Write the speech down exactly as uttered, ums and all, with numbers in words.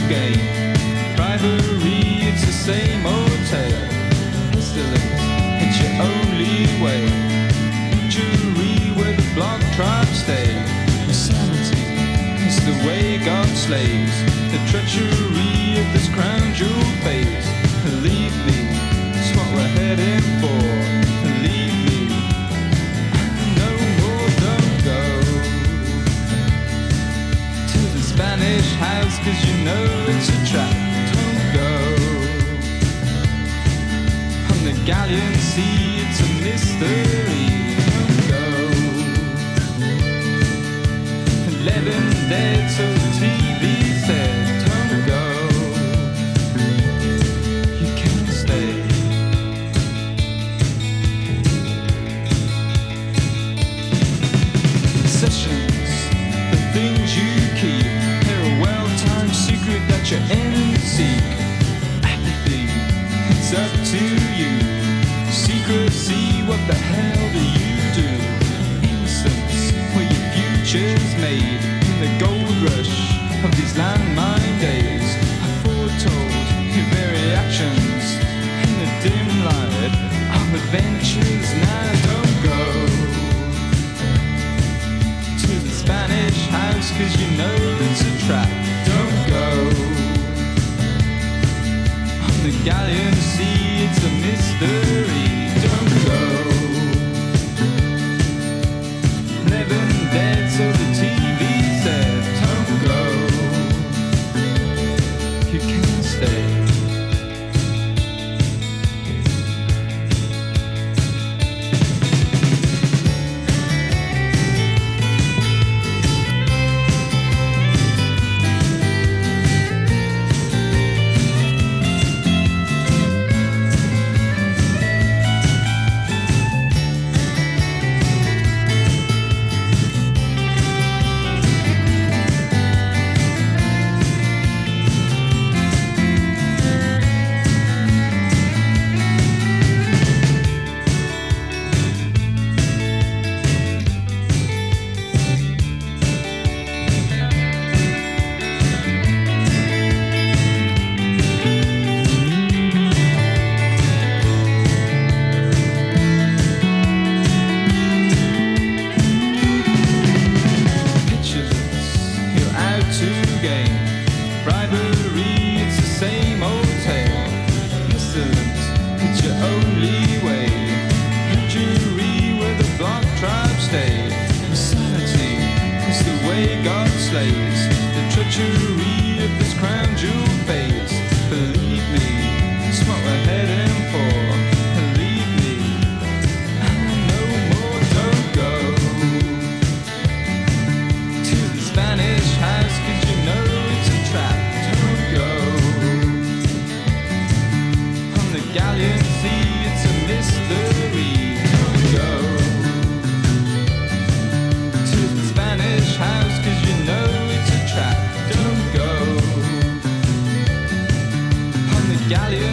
gain. Bribery, it's the same old tale. Pestilence, it's your only way. Injury, where the block tribes stay. Insanity, it's the way God slays. The treachery of this crown jewel phase. Believe me, it's what we're heading for. Believe me, no more, don't go to the Spanish house, cause you know it's a trap. Don't go on the galleon sea, it's a mystery. Don't go. Eleven dead, so the T V said. Don't go. You can't stay. Sessions, the things you keep, they're a well-timed secret that your enemies seek. Apathy, it's up to you. Secrecy, what the hell do you do? Innocence, where your future's made. In the gold rush of these landmine days, I foretold your very actions in the dim light of adventures. Now don't go to the Spanish house, cause you know it's a trap. Don't go on the galleon sea, it's a mystery. Don't go. Eleven dead, so the T V said. Don't go. You can't stay. Bribery, it's the same old tale. Pestilence, it's your only way. Injury, where the block tribes stay. Insanity, it's the way God slays. The treachery of this crown jewel fades. Believe me, it's what we're heading for. Believe me, no more, don't go to the Spanish house, cause you know it's a trap. Don't go on the galleon sea, it's a mystery. Don't go to the Spanish house, cause you know it's a trap. Don't go on the galleon